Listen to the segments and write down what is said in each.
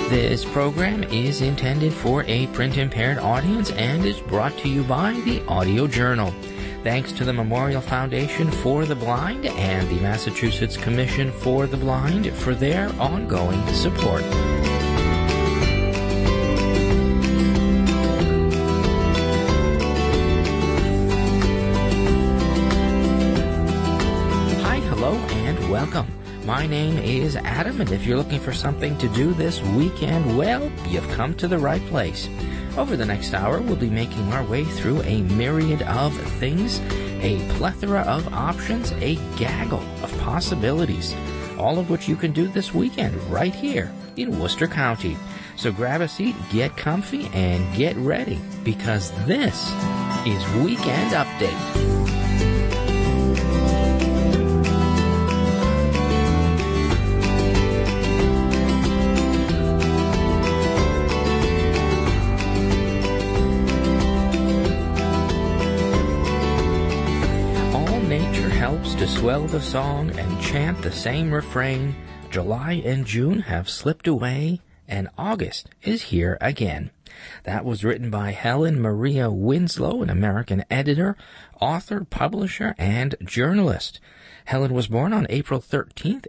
This program is intended for a print-impaired audience and is brought to you by the Audio Journal. Thanks to the Memorial Foundation for the Blind and the Massachusetts Commission for the Blind for their ongoing support. Hi, hello, and welcome. My name is Adam, and if you're looking for something to do this weekend, well, you've come to the right place. Over the next hour, we'll be making our way through a myriad of things, a plethora of options, a gaggle of possibilities, all of which you can do this weekend right here in Worcester County. So grab a seat, get comfy, and get ready, because this is Weekend Update. To swell the song and chant the same refrain, July and June have slipped away, and August is here again. That was written by Helen Maria Winslow, an American editor, author, publisher, and journalist. Helen was born on April 13th,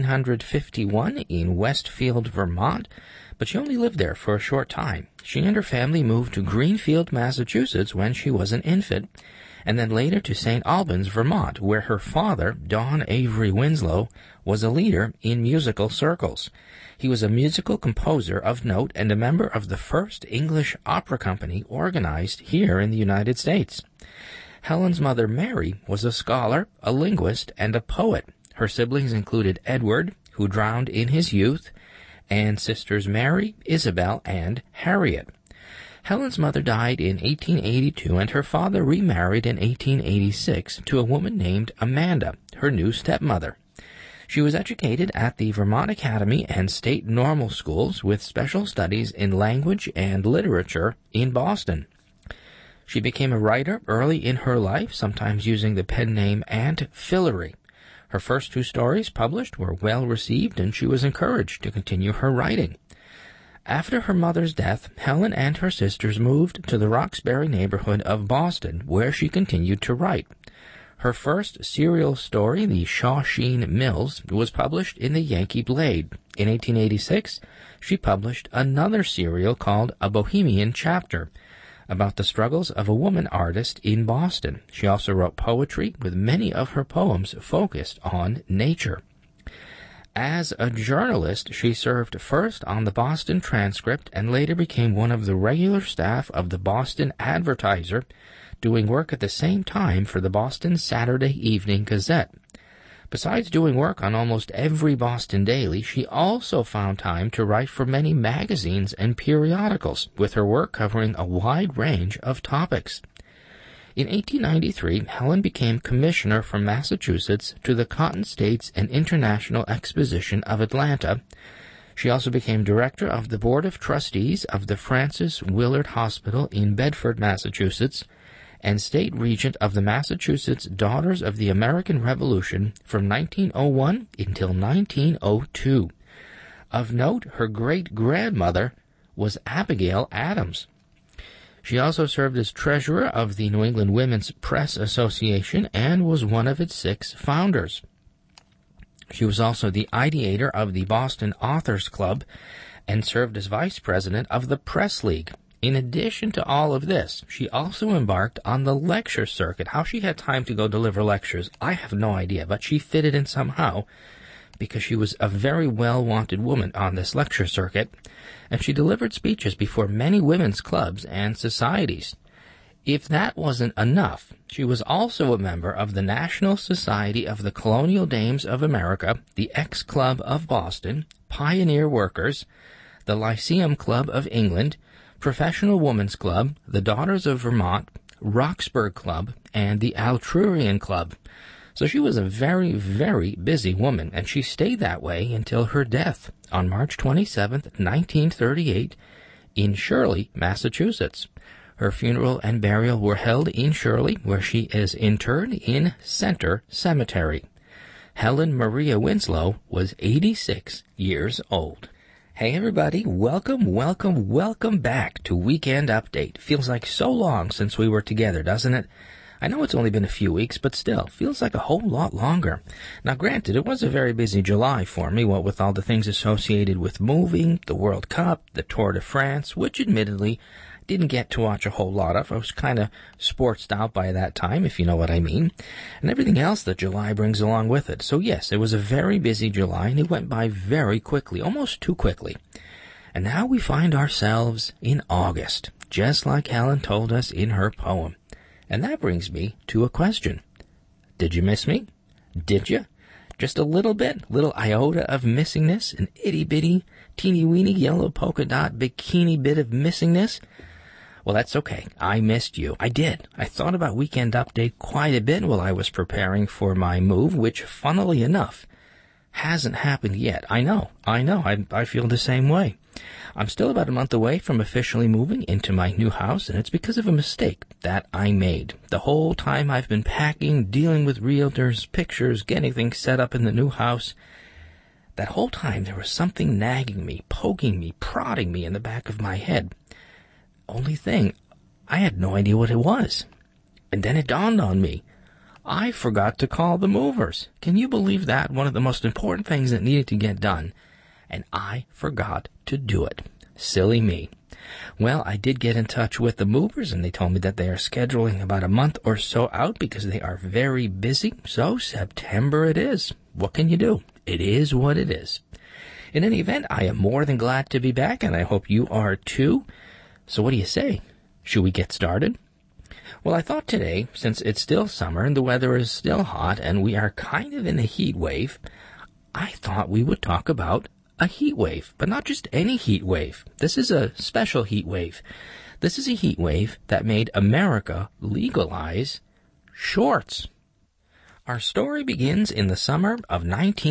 1851 in Westfield, Vermont, but she only lived there for a short time. She and her family moved to Greenfield, Massachusetts when she was an infant, and then later to St. Albans, Vermont, where her father, Don Avery Winslow, was a leader in musical circles. He was a musical composer of note and a member of the first English opera company organized here in the United States. Helen's mother, Mary, was a scholar, a linguist, and a poet. Her siblings included Edward, who drowned in his youth, and sisters Mary, Isabel, and Harriet. Helen's mother died in 1882, and her father remarried in 1886 to a woman named Amanda, her new stepmother. She was educated at the Vermont Academy and State Normal Schools with special studies in language and literature in Boston. She became a writer early in her life, sometimes using the pen name Aunt Fillory. Her first two stories published were well received, and she was encouraged to continue her writing. After her mother's death, Helen and her sisters moved to the Roxbury neighborhood of Boston, where she continued to write. Her first serial story, The Shawsheen Mills, was published in the Yankee Blade. In 1886, she published another serial called A Bohemian Chapter, about the struggles of a woman artist in Boston. She also wrote poetry, with many of her poems focused on nature. As a journalist, she served first on the Boston Transcript and later became one of the regular staff of the Boston Advertiser, doing work at the same time for the Boston Saturday Evening Gazette. Besides doing work on almost every Boston daily, she also found time to write for many magazines and periodicals, with her work covering a wide range of topics. In 1893, Helen became commissioner from Massachusetts to the Cotton States and International Exposition of Atlanta. She also became director of the Board of Trustees of the Francis Willard Hospital in Bedford, Massachusetts, and state regent of the Massachusetts Daughters of the American Revolution from 1901 until 1902. Of note, her great-grandmother was Abigail Adams. She also served as treasurer of the New England Women's Press Association and was one of its 6 founders. She was also the ideator of the Boston Authors Club and served as vice president of the Press League. In addition to all of this, she also embarked on the lecture circuit. How she had time to go deliver lectures, I have no idea, but she fitted in somehow, because she was a very well-wanted woman on this lecture circuit, and she delivered speeches before many women's clubs and societies. If that wasn't enough, she was also a member of the National Society of the Colonial Dames of America, the X Club of Boston, Pioneer Workers, the Lyceum Club of England, Professional Women's Club, the Daughters of Vermont, Roxburgh Club, and the Altrurian Club. So she was a very, very busy woman, and she stayed that way until her death on March 27, 1938, in Shirley, Massachusetts. Her funeral and burial were held in Shirley, where she is interred in Center Cemetery. Helen Maria Winslow was 86 years old. Hey everybody, welcome back to Weekend Update. Feels like so long since we were together, doesn't it? I know it's only been a few weeks, but still, feels like a whole lot longer. Now granted, it was a very busy July for me, what with all the things associated with moving, the World Cup, the Tour de France, which admittedly didn't get to watch a whole lot of. I was kind of sportsed out by that time, if you know what I mean, and everything else that July brings along with it. So yes, it was a very busy July, and it went by very quickly, almost too quickly. And now we find ourselves in August, just like Helen told us in her poem. And that brings me to a question. Did you miss me? Did you? Just a little bit, little iota of missingness, an itty-bitty, teeny-weeny yellow polka dot bikini bit of missingness? Well, that's okay. I missed you. I did. I thought about Weekend Update quite a bit while I was preparing for my move, which, funnily enough, hasn't happened yet. I know. I feel the same way. I'm still about a month away from officially moving into my new house, and it's because of a mistake that I made. The whole time I've been packing, dealing with realtors, pictures, getting things set up in the new house, that whole time there was something nagging me, poking me, prodding me in the back of my head. Only thing, I had no idea what it was. And then it dawned on me. I forgot to call the movers. Can you believe that? One of the most important things that needed to get done. And I forgot to do it. Silly me. Well, I did get in touch with the movers, and they told me that they are scheduling about a month or so out because they are very busy. So September it is. What can you do? It is what it is. In any event, I am more than glad to be back, and I hope you are too. So what do you say? Should we get started? Well, I thought today, since it's still summer and the weather is still hot and we are kind of in a heat wave, I thought we would talk about a heat wave, but not just any heat wave. This is a special heat wave. This is a heat wave that made America legalize shorts. Our story begins in the summer of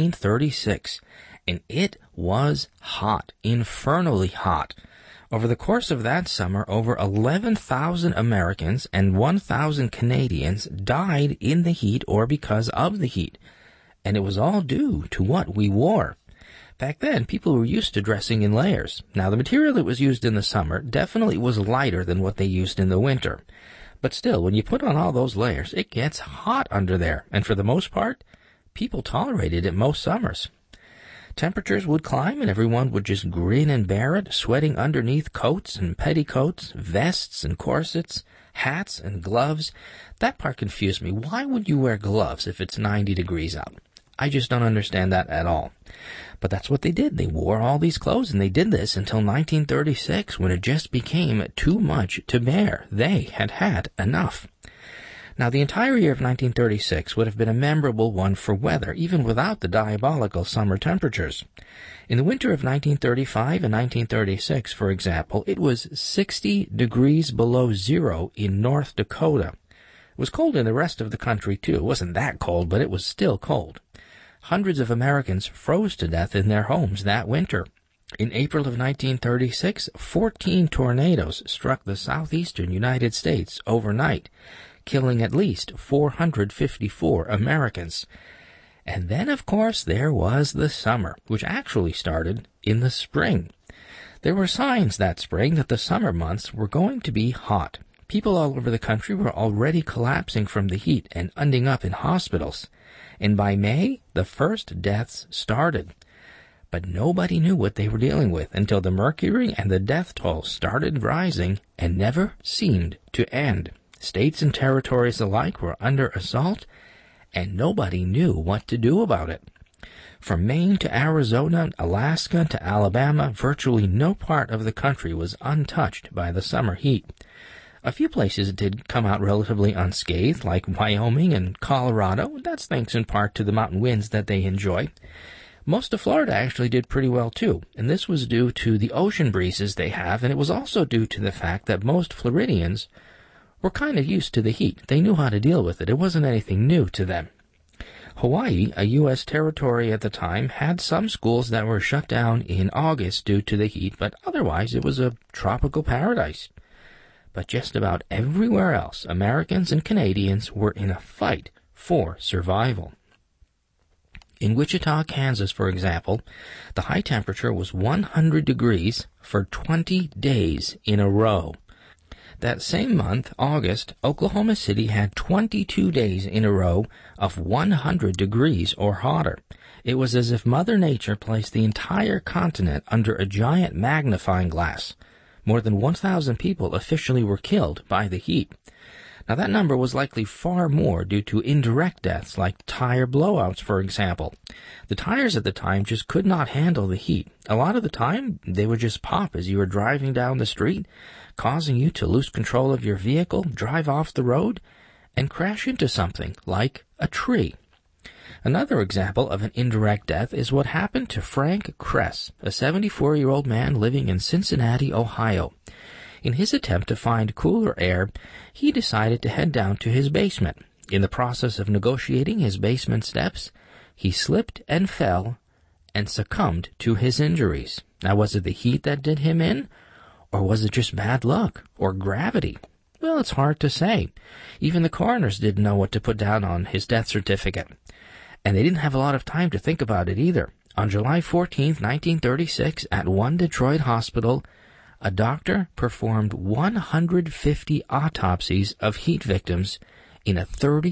1936, and it was hot, infernally hot. Over the course of that summer, over 11,000 Americans and 1,000 Canadians died in the heat or because of the heat. And it was all due to what we wore. Back then, people were used to dressing in layers. Now, the material that was used in the summer definitely was lighter than what they used in the winter. But still, when you put on all those layers, it gets hot under there. And for the most part, people tolerated it most summers. Temperatures would climb and everyone would just grin and bear it, sweating underneath coats and petticoats, vests and corsets, hats and gloves. That part confused me. Why would you wear gloves if it's 90 degrees out? I just don't understand that at all. But that's what they did. They wore all these clothes, and they did this until 1936, when it just became too much to bear. They had had enough. Now, the entire year of 1936 would have been a memorable one for weather, even without the diabolical summer temperatures. In the winter of 1935 and 1936, for example, it was 60 degrees below zero in North Dakota. It was cold in the rest of the country, too. It wasn't that cold, but it was still cold. Hundreds of Americans froze to death in their homes that winter. In April of 1936, 14 tornadoes struck the southeastern United States overnight, killing at least 454 Americans. And then, of course, there was the summer, which actually started in the spring. There were signs that spring that the summer months were going to be hot. People all over the country were already collapsing from the heat and ending up in hospitals. And by May, the first deaths started. But nobody knew what they were dealing with until the mercury and the death toll started rising and never seemed to end. States and territories alike were under assault, and nobody knew what to do about it. From Maine to Arizona, Alaska to Alabama, virtually no part of the country was untouched by the summer heat. A few places did come out relatively unscathed, like Wyoming and Colorado. That's thanks in part to the mountain winds that they enjoy. Most of Florida actually did pretty well too, and this was due to the ocean breezes they have, and it was also due to the fact that most Floridians were kind of used to the heat. They knew how to deal with it. It wasn't anything new to them. Hawaii, a U.S. territory at the time, had some schools that were shut down in August due to the heat, but otherwise it was a tropical paradise. But just about everywhere else, Americans and Canadians were in a fight for survival. In Wichita, Kansas, for example, the high temperature was 100 degrees for 20 days in a row. That same month, August, Oklahoma City had 22 days in a row of 100 degrees or hotter. It was as if Mother Nature placed the entire continent under a giant magnifying glass. More than 1,000 people officially were killed by the heat. Now, that number was likely far more due to indirect deaths like tire blowouts, for example. The tires at the time just could not handle the heat. A lot of the time, they would just pop as you were driving down the street, causing you to lose control of your vehicle, drive off the road, and crash into something like a tree. Another example of an indirect death is what happened to Frank Kress, a 74-year-old man living in Cincinnati, Ohio. In his attempt to find cooler air, he decided to head down to his basement. In the process of negotiating his basement steps, he slipped and fell and succumbed to his injuries. Now, was it the heat that did him in? Or was it just bad luck? Or gravity? Well, it's hard to say. Even the coroners didn't know what to put down on his death certificate. And they didn't have a lot of time to think about it either. On July 14, 1936, at one Detroit hospital, a doctor performed 150 autopsies of heat victims in a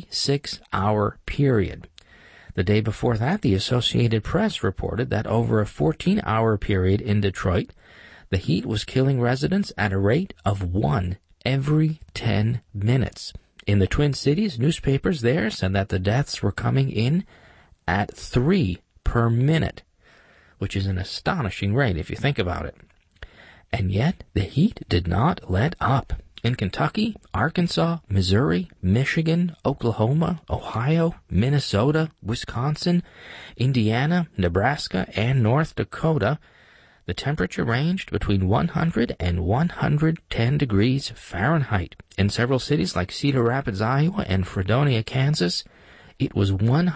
36-hour period. The day before that, the Associated Press reported that over a 14-hour period in Detroit, the heat was killing residents at a rate of 1 every 10 minutes. In the Twin Cities, newspapers there said that the deaths were coming in at 3 per minute, which is an astonishing rate if you think about it. And yet, the heat did not let up. In Kentucky, Arkansas, Missouri, Michigan, Oklahoma, Ohio, Minnesota, Wisconsin, Indiana, Nebraska, and North Dakota, the temperature ranged between 100 and 110 degrees Fahrenheit. In several cities like Cedar Rapids, Iowa, and Fredonia, Kansas, it was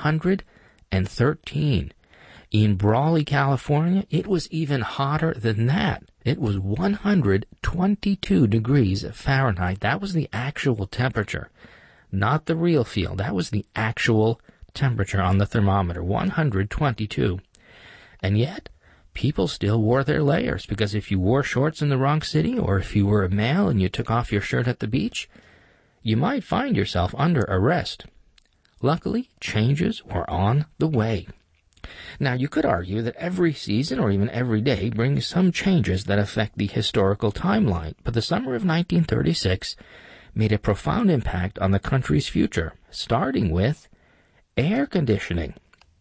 113. In Brawley, California, it was even hotter than that. It was 122 degrees Fahrenheit. That was the actual temperature, not the real feel. That was the actual temperature on the thermometer, 122. And yet, people still wore their layers, because if you wore shorts in the wrong city, or if you were a male and you took off your shirt at the beach, you might find yourself under arrest. Luckily, changes were on the way. Now, you could argue that every season or even every day brings some changes that affect the historical timeline, but the summer of 1936 made a profound impact on the country's future, starting with air conditioning.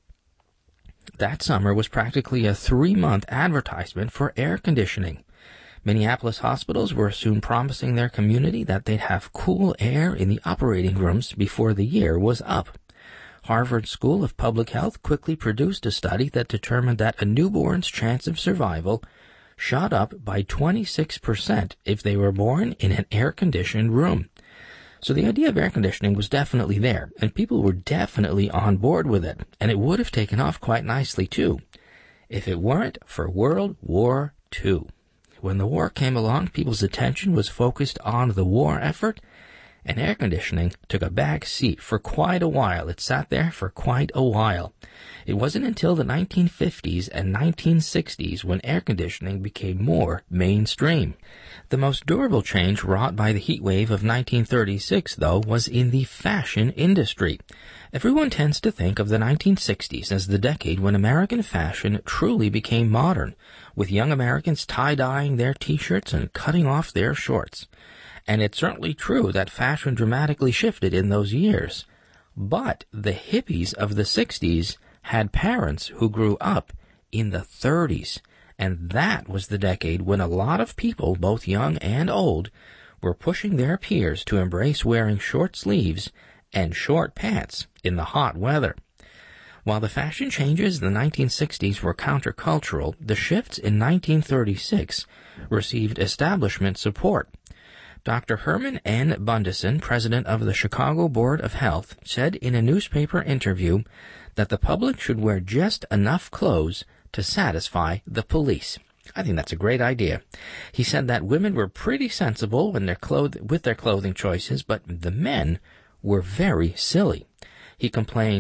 That summer was practically a 3-month advertisement for air conditioning. Minneapolis hospitals were soon promising their community that they'd have cool air in the operating rooms before the year was up. Harvard School of Public Health quickly produced a study that determined that a newborn's chance of survival shot up by 26% if they were born in an air-conditioned room. So the idea of air conditioning was definitely there, and people were definitely on board with it, and it would have taken off quite nicely too, if it weren't for World War II. When the war came along, people's attention was focused on the war effort, and air conditioning took a back seat for quite a while. It sat there for quite a while. It wasn't until the 1950s and 1960s when air conditioning became more mainstream. The most durable change wrought by the heat wave of 1936, though, was in the fashion industry. Everyone tends to think of the 1960s as the decade when American fashion truly became modern, with young Americans tie-dyeing their t-shirts and cutting off their shorts. And it's certainly true that fashion dramatically shifted in those years. But the hippies of the 60s had parents who grew up in the 30s, and that was the decade when a lot of people, both young and old, were pushing their peers to embrace wearing short sleeves and short pants in the hot weather. While the fashion changes in the 1960s were countercultural, the shifts in 1936 received establishment support. Dr. Herman N. Bundesen, president of the Chicago Board of Health, said in a newspaper interview that the public should wear just enough clothes to satisfy the police. I think that's a great idea. He said that women were pretty sensible when with their clothing choices, but the men were very silly. He complained,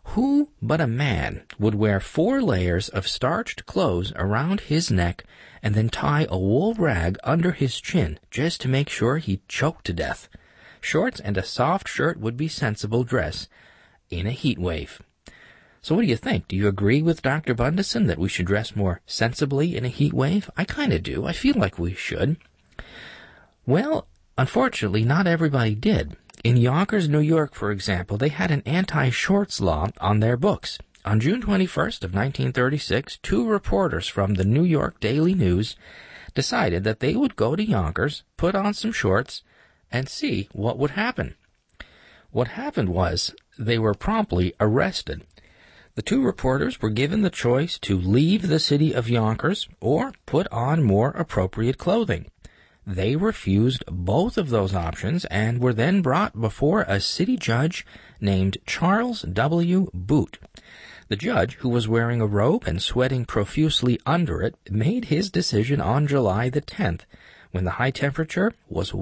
Who but a man would wear 4 layers of starched clothes around his neck and then tie a wool rag under his chin just to make sure he'd choke to death? Shorts and a soft shirt would be sensible dress in a heat wave. So what do you think? Do you agree with Dr. Bundesen that we should dress more sensibly in a heat wave? I kind of do. I feel like we should. Well, unfortunately, not everybody did. In Yonkers, New York, for example, they had an anti-shorts law on their books. On June 21st of 1936, 2 reporters from the New York Daily News decided that they would go to Yonkers, put on some shorts, and see what would happen. What happened was they were promptly arrested. The 2 reporters were given the choice to leave the city of Yonkers or put on more appropriate clothing. They refused both of those options and were then brought before a city judge named Charles W. Boot. The judge, who was wearing a robe and sweating profusely under it, made his decision on July the 10th, when the high temperature was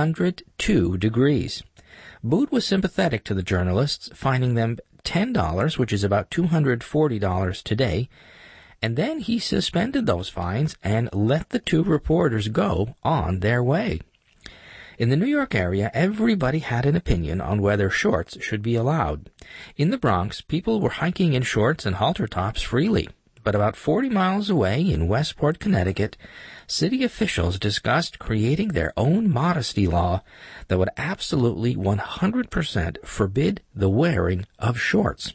102 degrees. Boot was sympathetic to the journalists, fining them $10, which is about $240 today, and then he suspended those fines and let the 2 reporters go on their way. In the New York area, everybody had an opinion on whether shorts should be allowed. In the Bronx, people were hiking in shorts and halter tops freely. But about 40 miles away in Westport, Connecticut, city officials discussed creating their own modesty law that would absolutely 100% forbid the wearing of shorts.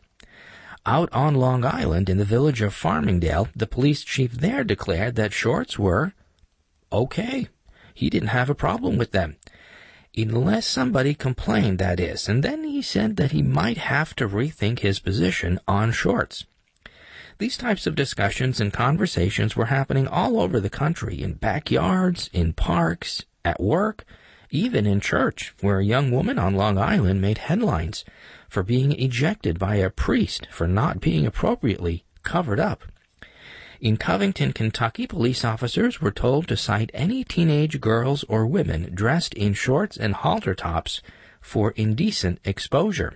Out on Long Island, in the village of Farmingdale, the police chief there declared that shorts were okay. He didn't have a problem with them. Unless somebody complained, that is, and then he said that he might have to rethink his position on shorts. These types of discussions and conversations were happening all over the country, in backyards, in parks, at work, even in church, where a young woman on Long Island made headlines for being ejected by a priest for not being appropriately covered up. In Covington, Kentucky, police officers were told to cite any teenage girls or women dressed in shorts and halter tops for indecent exposure.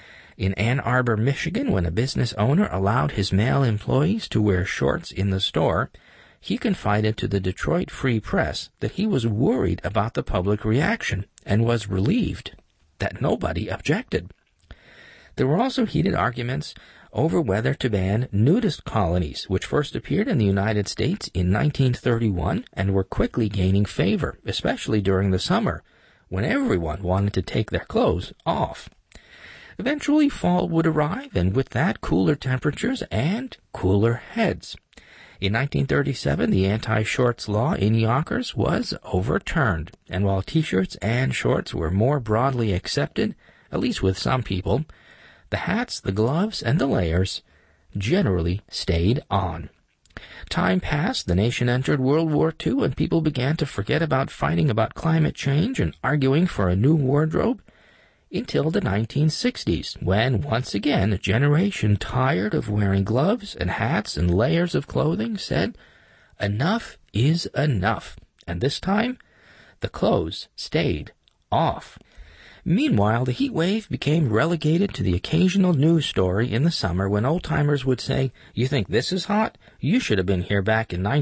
In Ann Arbor, Michigan, when a business owner allowed his male employees to wear shorts in the store, he confided to the Detroit Free Press that he was worried about the public reaction and was relieved that nobody objected. There were also heated arguments over whether to ban nudist colonies, which first appeared in the United States in 1931 and were quickly gaining favor, especially during the summer, when everyone wanted to take their clothes off. Eventually, fall would arrive, and with that, cooler temperatures and cooler heads. In 1937, the anti-shorts law in Yonkers was overturned, and while T-shirts and shorts were more broadly accepted, at least with some people, the hats, the gloves, and the layers generally stayed on. Time passed, the nation entered World War II, and people began to forget about fighting about climate change and arguing for a new wardrobe, until the 1960s, when, once again, a generation tired of wearing gloves and hats and layers of clothing said, enough is enough, and this time, the clothes stayed off. Meanwhile, the heat wave became relegated to the occasional news story in the summer when old-timers would say, "You think this is hot? You should have been here back in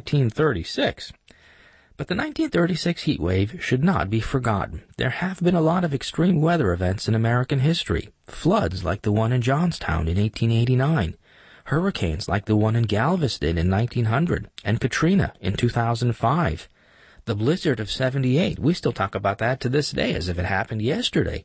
1936. But the 1936 heat wave should not be forgotten. There have been a lot of extreme weather events in American history. Floods like the one in Johnstown in 1889. Hurricanes like the one in Galveston in 1900. And Katrina in 2005. The blizzard of 78. We still talk about that to this day as if it happened yesterday.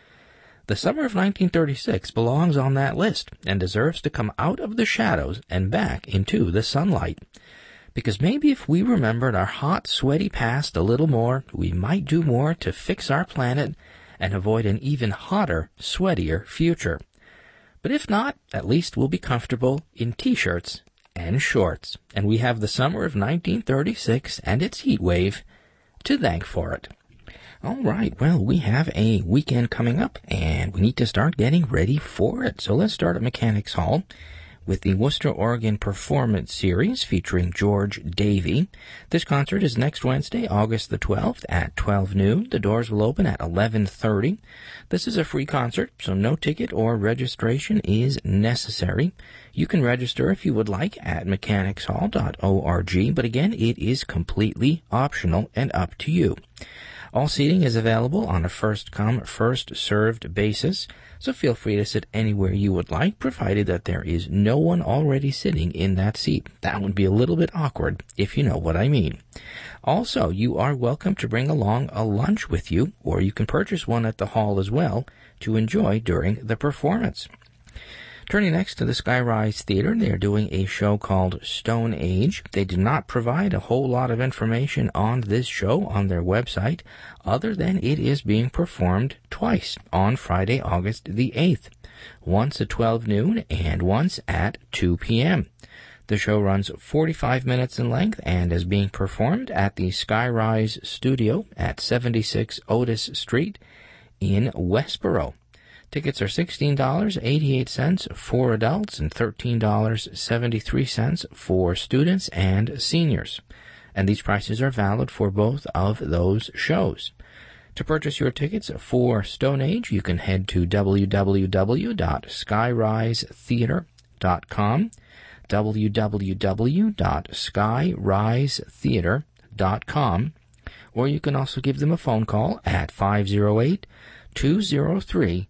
The summer of 1936 belongs on that list and deserves to come out of the shadows and back into the sunlight. Because maybe if we remembered our hot, sweaty past a little more, we might do more to fix our planet and avoid an even hotter, sweatier future. But if not, at least we'll be comfortable in T-shirts and shorts, and we have the summer of 1936 and its heat wave to thank for it. All right, well, we have a weekend coming up, and we need to start getting ready for it. So let's start at Mechanics Hall, with the Worcester Organ Performance Series featuring George Davey. This concert is next Wednesday, August the 12th at 12 noon. The doors will open at 11:30. This is a free concert, so no ticket or registration is necessary. You can register if you would like at mechanicshall.org, but again, it is completely optional and up to you. All seating is available on a first-come, first-served basis, so feel free to sit anywhere you would like, provided that there is no one already sitting in that seat. That would be a little bit awkward, if you know what I mean. Also, you are welcome to bring along a lunch with you, or you can purchase one at the hall as well to enjoy during the performance. Turning next to the Skyrise Theater, they are doing a show called Stone Age. They did not provide a whole lot of information on this show on their website, other than it is being performed twice on Friday, August the 8th, once at 12 noon and once at 2 p.m. The show runs 45 minutes in length and is being performed at the Skyrise Studio at 76 Otis Street in Westboro. Tickets are $16.88 for adults and $13.73 for students and seniors. And these prices are valid for both of those shows. To purchase your tickets for Stone Age, you can head to www.skyrisetheater.com, www.skyrisetheater.com, or you can also give them a phone call at 508-203-1759,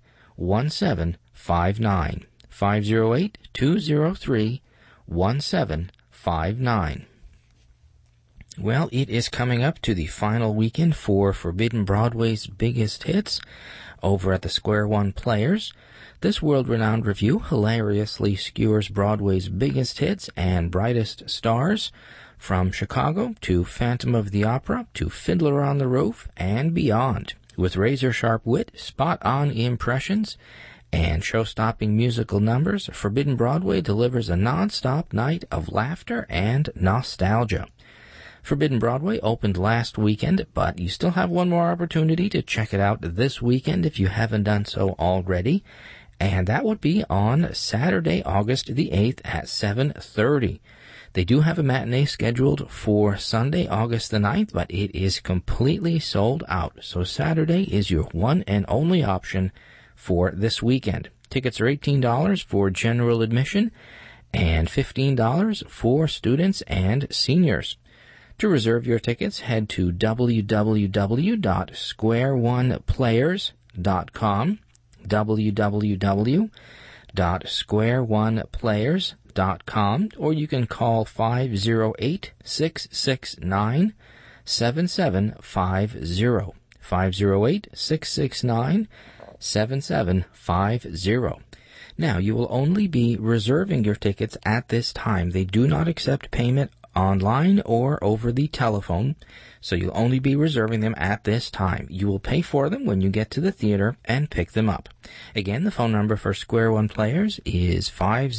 508-203-1759. Well, it is coming up to the final weekend for Forbidden Broadway's Biggest Hits over at the Square One Players. This world-renowned review hilariously skewers Broadway's biggest hits and brightest stars, from Chicago to Phantom of the Opera to Fiddler on the Roof and beyond. With razor-sharp wit, spot-on impressions, and show-stopping musical numbers, Forbidden Broadway delivers a non-stop night of laughter and nostalgia. Forbidden Broadway opened last weekend, but you still have one more opportunity to check it out this weekend if you haven't done so already, and that would be on Saturday, August the 8th at 7:30. They do have a matinee scheduled for Sunday, August the 9th, but it is completely sold out. So Saturday is your one and only option for this weekend. Tickets are $18 for general admission and $15 for students and seniors. To reserve your tickets, head to www.squareoneplayers.com, www.squareoneplayers.com, or you can call 508-669-7750, 508-669-7750. Now, you will only be reserving your tickets at this time. They do not accept payment online or over the telephone, so you'll only be reserving them at this time. You will pay for them when you get to the theater and pick them up. Again, the phone number for Square One Players is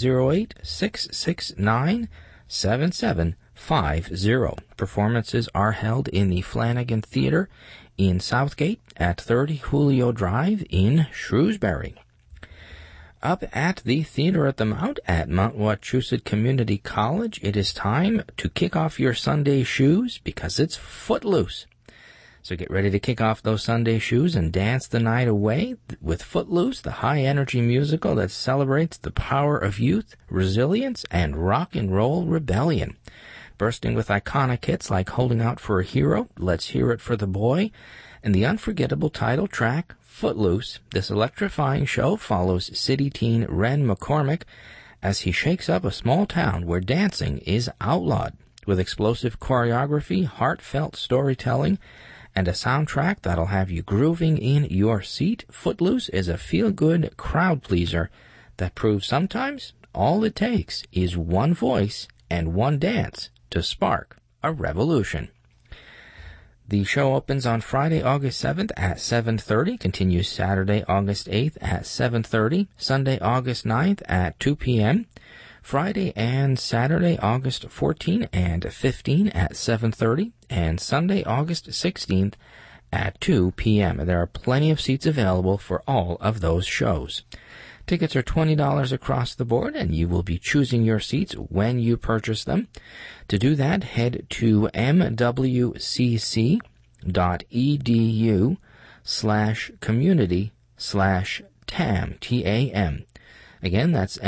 508-669-7750. Performances are held in the Flanagan Theater in Southgate at 30 Julio Drive in Shrewsbury. Up at the Theater at the Mount at Mount Wachusett Community College, it is time to kick off your Sunday shoes because it's Footloose. So get ready to kick off those Sunday shoes and dance the night away with Footloose, the high-energy musical that celebrates the power of youth, resilience, and rock and roll rebellion. Bursting with iconic hits like Holding Out for a Hero, Let's Hear It for the Boy, and the unforgettable title track, Footloose, this electrifying show follows city teen Ren McCormick as he shakes up a small town where dancing is outlawed. With explosive choreography, heartfelt storytelling, and a soundtrack that'll have you grooving in your seat, Footloose is a feel-good crowd pleaser that proves sometimes all it takes is one voice and one dance to spark a revolution. The show opens on Friday, August 7th at 7:30, continues Saturday, August 8th at 7:30, Sunday, August 9th at 2 p.m., Friday and Saturday, August 14 and 15 at 7:30, and Sunday, August 16th at 2 p.m. There are plenty of seats available for all of those shows. Tickets are $20 across the board, and you will be choosing your seats when you purchase them. To do that, head to mwcc.edu/community/TAM, T-A-M. Again, that's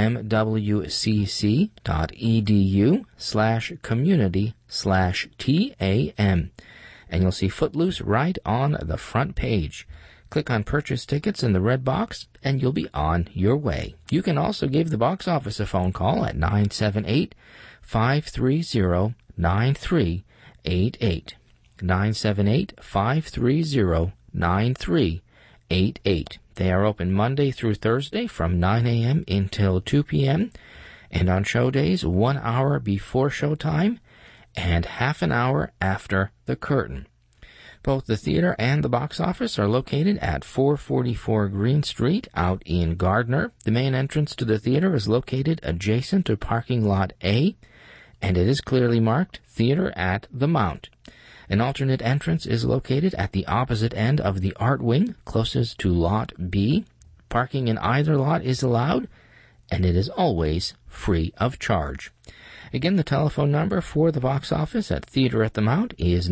mwcc.edu/community/TAM. And you'll see Footloose right on the front page. Click on Purchase Tickets in the red box, and you'll be on your way. You can also give the box office a phone call at 978-530-9388. 978-530-9388. They are open Monday through Thursday from 9 a.m. until 2 p.m. and on show days 1 hour before showtime and half an hour after the curtain. Both the theater and the box office are located at 444 Green Street out in Gardner. The main entrance to the theater is located adjacent to parking lot A, and it is clearly marked Theater at the Mount. An alternate entrance is located at the opposite end of the art wing, closest to lot B. Parking in either lot is allowed, and it is always free of charge. Again, the telephone number for the box office at Theater at the Mount is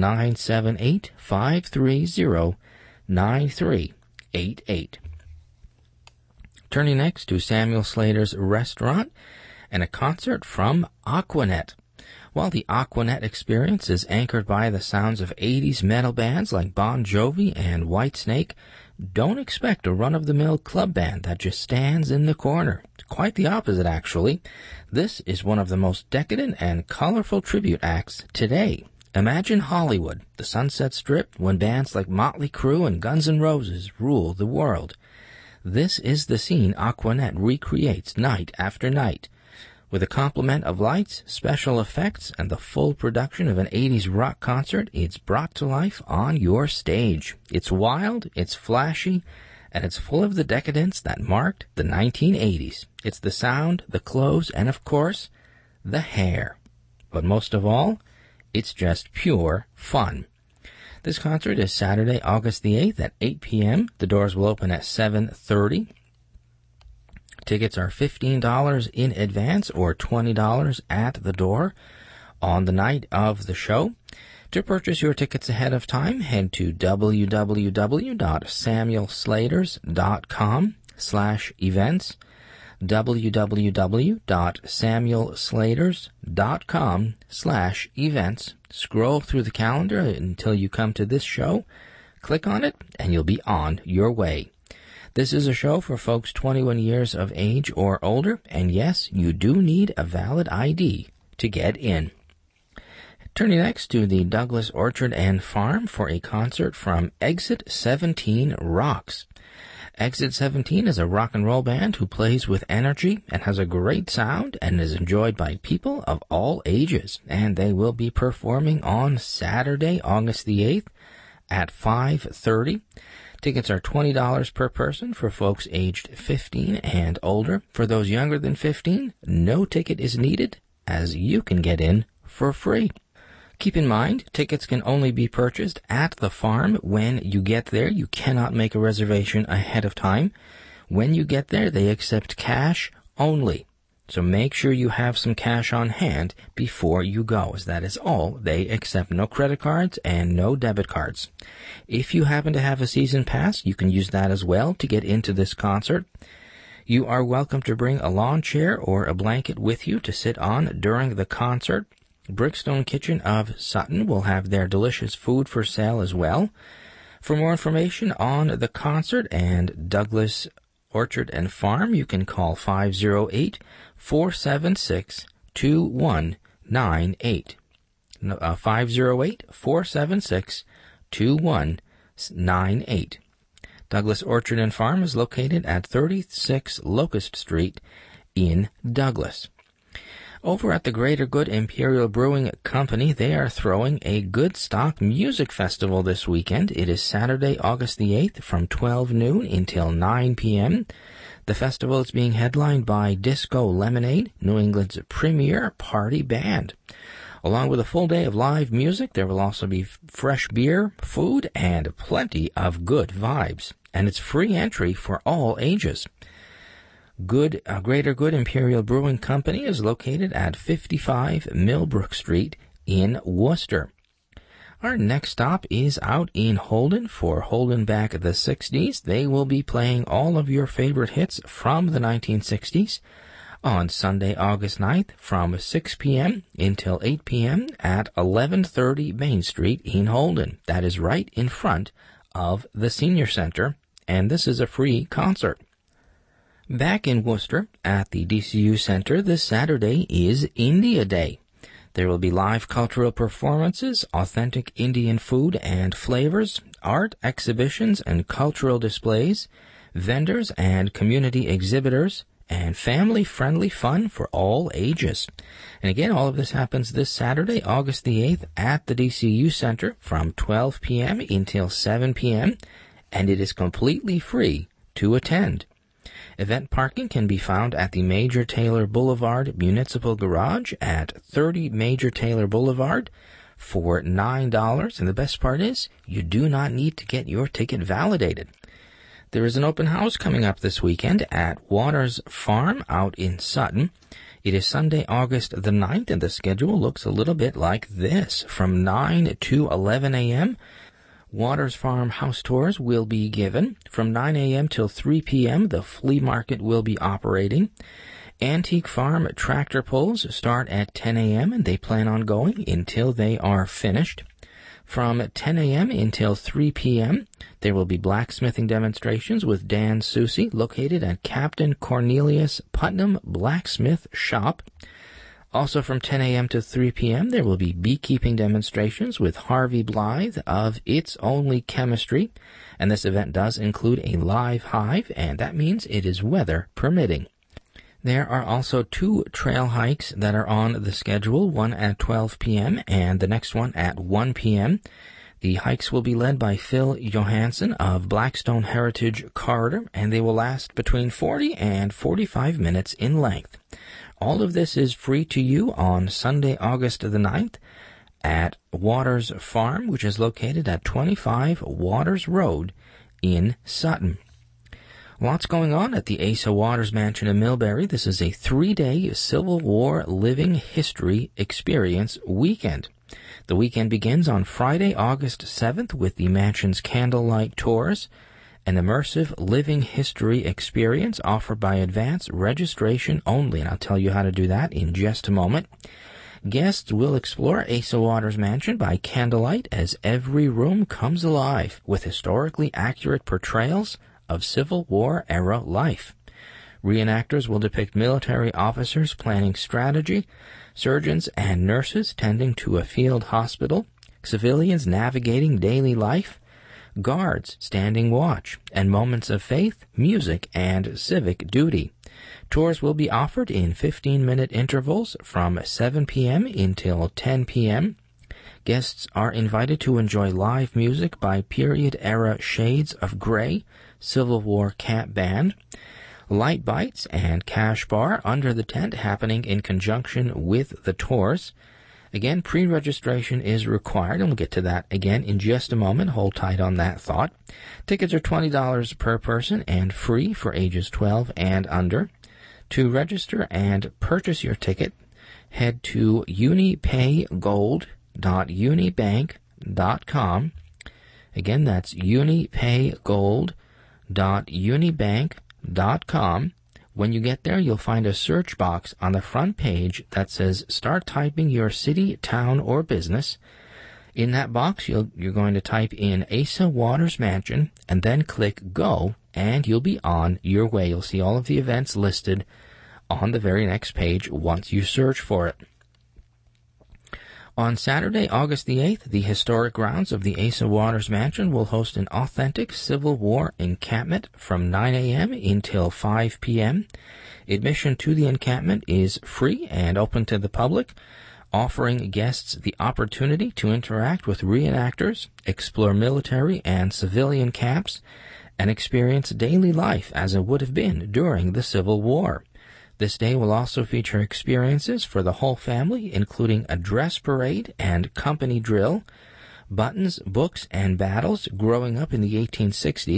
978-530-9388. Turning next to Samuel Slater's Restaurant and a concert from Aquanet. While the Aquanet experience is anchored by the sounds of 80s metal bands like Bon Jovi and Whitesnake, don't expect a run-of-the-mill club band that just stands in the corner. Quite the opposite, actually. This is one of the most decadent and colorful tribute acts today. Imagine Hollywood, the Sunset Strip, when bands like Motley Crue and Guns N' Roses rule the world. This is the scene Aquanet recreates night after night. With a complement of lights, special effects, and the full production of an 80s rock concert, it's brought to life on your stage. It's wild, it's flashy, and it's full of the decadence that marked the 1980s. It's the sound, the clothes, and of course, the hair. But most of all, it's just pure fun. This concert is Saturday, August the 8th at 8 p.m. The doors will open at 7:30. Tickets are $15 in advance or $20 at the door on the night of the show. To purchase your tickets ahead of time, head to www.samuelslaters.com/events, www.samuelslaters.com/events. Scroll through the calendar until you come to this show. Click on it, and you'll be on your way. This is a show for folks 21 years of age or older, and yes, you do need a valid ID to get in. Turning next to the Douglas Orchard and Farm for a concert from Exit 17 Rocks. Exit 17 is a rock and roll band who plays with energy and has a great sound and is enjoyed by people of all ages. And they will be performing on Saturday, August the 8th at 5:30. Tickets are $20 per person for folks aged 15 and older. For those younger than 15, no ticket is needed, as you can get in for free. Keep in mind, tickets can only be purchased at the farm when you get there. You cannot make a reservation ahead of time. When you get there, they accept cash only. So make sure you have some cash on hand before you go, as that is all. They accept no credit cards and no debit cards. If you happen to have a season pass, you can use that as well to get into this concert. You are welcome to bring a lawn chair or a blanket with you to sit on during the concert. Brickstone Kitchen of Sutton will have their delicious food for sale as well. For more information on the concert and Douglas Orchard and Farm, you can call 508-476-2198. 508-476-2198. Douglas Orchard and Farm is located at 36 Locust Street in Douglas. Over at the Greater Good Imperial Brewing Company, they are throwing a Goodstock Music Festival this weekend. It is Saturday, August the 8th from 12 noon until 9 p.m. The festival is being headlined by Disco Lemonade, New England's premier party band. Along with a full day of live music, there will also be fresh beer, food, and plenty of good vibes. And it's free entry for all ages. Greater Good Imperial Brewing Company is located at 55 Millbrook Street in Worcester. Our next stop is out in Holden for Holden Back the 60s. They will be playing all of your favorite hits from the 1960s on Sunday, August 9th from 6 p.m. until 8 p.m. at 1130 Main Street in Holden. That is right in front of the Senior Center, and this is a free concert. Back in Worcester at the DCU Center this Saturday is India Day. There will be live cultural performances, authentic Indian food and flavors, art exhibitions and cultural displays, vendors and community exhibitors, and family-friendly fun for all ages. And again, all of this happens this Saturday, August the 8th, at the DCU Center from 12 p.m. until 7 p.m., and it is completely free to attend. Event parking can be found at the Major Taylor Boulevard Municipal Garage at 30 Major Taylor Boulevard for $9. And the best part is, you do not need to get your ticket validated. There is an open house coming up this weekend at Waters Farm out in Sutton. It is Sunday, August the 9th, and the schedule looks a little bit like this. From 9 to 11 a.m., Waters Farm house tours will be given. From 9 a.m. till 3 p.m., the flea market will be operating. Antique Farm tractor pulls start at 10 a.m., and they plan on going until they are finished. From 10 a.m. until 3 p.m., there will be blacksmithing demonstrations with Dan Susi, located at Captain Cornelius Putnam Blacksmith Shop. Also from 10 a.m. to 3 p.m., there will be beekeeping demonstrations with Harvey Blythe of It's Only Chemistry, and this event does include a live hive, and that means it is weather permitting. There are also 2 trail hikes that are on the schedule, one at 12 p.m. and the next one at 1 p.m. The hikes will be led by Phil Johansson of Blackstone Heritage Corridor, and they will last between 40 and 45 minutes in length. All of this is free to you on Sunday, August the 9th at Waters Farm, which is located at 25 Waters Road in Sutton. Lots going on at the Asa Waters Mansion in Millbury. This is a 3-day Civil War living history experience weekend. The weekend begins on Friday, August 7th with the mansion's candlelight tours, an immersive living history experience offered by advance registration only, and I'll tell you how to do that in just a moment. Guests will explore Asa Waters Mansion by candlelight as every room comes alive with historically accurate portrayals of Civil War-era life. Reenactors will depict military officers planning strategy, surgeons and nurses tending to a field hospital, civilians navigating daily life, guards standing watch, and moments of faith, music, and civic duty. Tours will be offered in 15-minute intervals from 7 p.m. until 10 p.m. Guests are invited to enjoy live music by period-era Shades of Grey, Civil War Camp Band, light bites, and cash bar under the tent happening in conjunction with the tours. Again, pre-registration is required, and we'll get to that again in just a moment. Hold tight on that thought. Tickets are $20 per person and free for ages 12 and under. To register and purchase your ticket, head to unipaygold.unibank.com. Again, that's unipaygold.unibank.com. When you get there, you'll find a search box on the front page that says start typing your city, town, or business. In that box, you're going to type in Asa Waters Mansion and then click Go, and you'll be on your way. You'll see all of the events listed on the very next page once you search for it. On Saturday, August the 8th, the historic grounds of the Asa Waters Mansion will host an authentic Civil War encampment from 9 a.m. until 5 p.m. Admission to the encampment is free and open to the public, offering guests the opportunity to interact with reenactors, explore military and civilian camps, and experience daily life as it would have been during the Civil War. This day will also feature experiences for the whole family, including a dress parade and company drill, buttons, books, and battles growing up in the 1860s,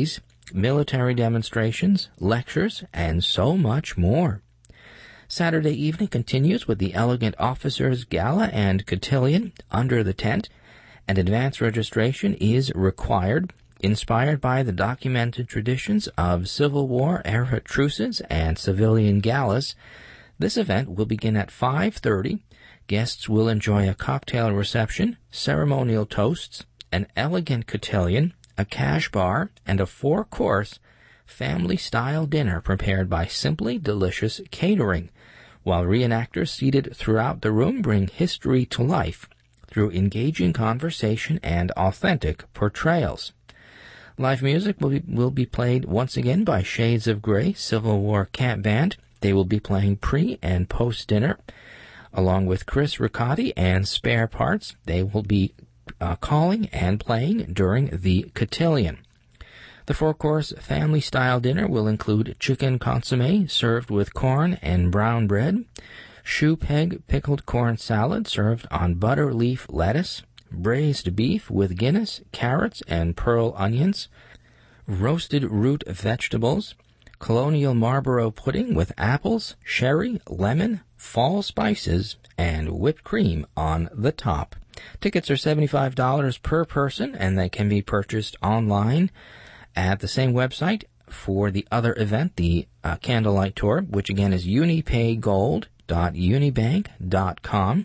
military demonstrations, lectures, and so much more. Saturday evening continues with the Elegant Officers Gala and Cotillion under the tent, and advance registration is required. Inspired by the documented traditions of Civil War-era truces and civilian galas, this event will begin at 5:30. Guests will enjoy a cocktail reception, ceremonial toasts, an elegant cotillion, a cash bar, and a 4-course family-style dinner prepared by Simply Delicious Catering, while reenactors seated throughout the room bring history to life through engaging conversation and authentic portrayals. Live music will be played once again by Shades of Grey Civil War Camp Band. They will be playing pre- and post-dinner, along with Chris Riccati and Spare Parts. They will be calling and playing during the cotillion. The 4-course family-style dinner will include chicken consommé served with corn and brown bread, shoe peg pickled corn salad served on butter leaf lettuce, braised beef with Guinness, carrots, and pearl onions, roasted root vegetables, colonial Marlborough pudding with apples, sherry, lemon, fall spices, and whipped cream on the top. Tickets are $75 per person, and they can be purchased online at the same website for the other event, the Candlelight Tour, which again is unipaygold.unibank.com,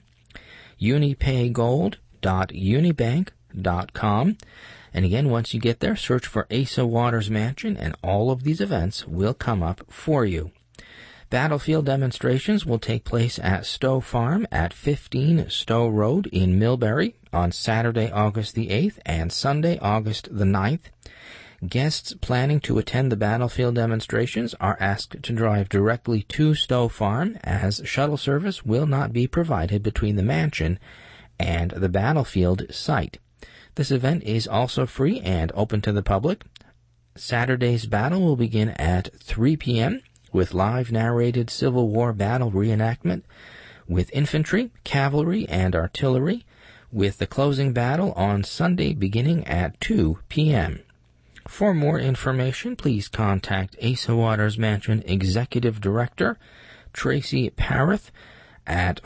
unipaygold.unibank.com. And again, once you get there, search for Asa Waters Mansion, and all of these events will come up for you. Battlefield demonstrations will take place at Stowe Farm at 15 Stowe Road in Millbury on Saturday, August the 8th and Sunday, August the 9th. Guests planning to attend the battlefield demonstrations are asked to drive directly to Stowe Farm, as shuttle service will not be provided between the mansion and the battlefield site. This event is also free and open to the public. Saturday's battle will begin at 3 p.m. with live narrated Civil War battle reenactment with infantry, cavalry, and artillery, with the closing battle on Sunday beginning at 2 p.m. For more information, please contact Asa Waters Mansion Executive Director Tracy Parath at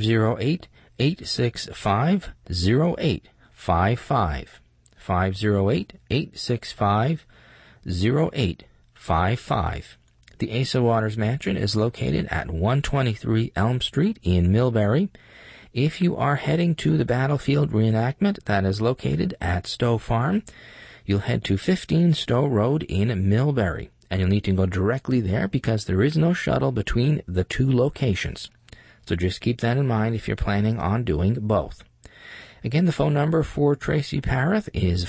508-865-0855, 508-865-0855. The Asa Waters Mansion is located at 123 Elm Street in Millbury. If you are heading to the battlefield reenactment that is located at Stowe Farm, you'll head to 15 Stowe Road in Millbury, and you'll need to go directly there because there is no shuttle between the two locations. So just keep that in mind if you're planning on doing both. Again, the phone number for Tracy Parath is